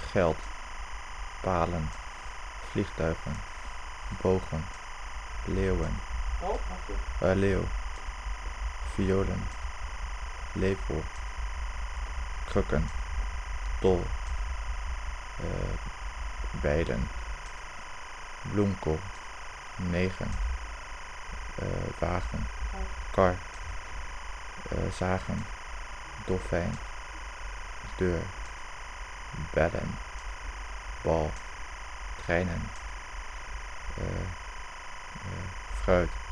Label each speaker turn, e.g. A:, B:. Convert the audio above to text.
A: geld, palen, vliegtuigen, bogen, leeuw, violen, lepel, krukken, tol, bijlen, bloemkool, negen, wagen, kar, zagen, dolfijn, deur, bellen, bal, treinen, fruit,